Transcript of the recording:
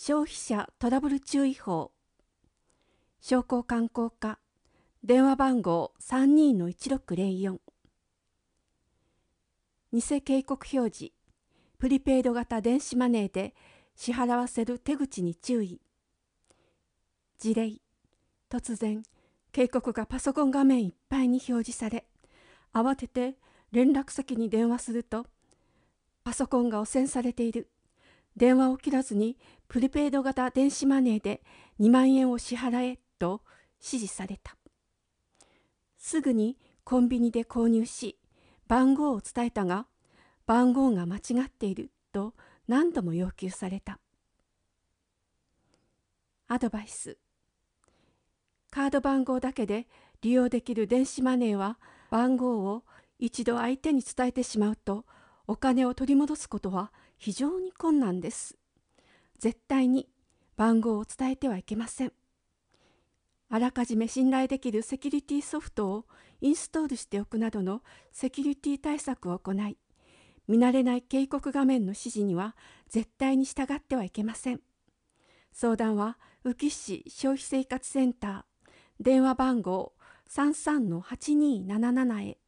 消費者トラブル注意報、商工観光課、電話番号32-1604。偽警告表示、プリペイド型電子マネーで支払わせる手口に注意。事例、突然、警告がパソコン画面いっぱいに表示され、慌てて連絡先に電話すると、パソコンが汚染されている。電話を切らずにプリペイド型電子マネーで2万円を支払えと指示された。すぐにコンビニで購入し、番号を伝えたが、番号が間違っていると何度も要求された。アドバイス。カード番号だけで利用できる電子マネーは、番号を一度相手に伝えてしまうと、お金を取り戻すことは非常に困難です。絶対に番号を伝えてはいけません。あらかじめ信頼できるセキュリティソフトをインストールしておくなどのセキュリティ対策を行い、見慣れない警告画面の指示には絶対に従ってはいけません。相談は宇城市消費生活センター、電話番号33-8277へ。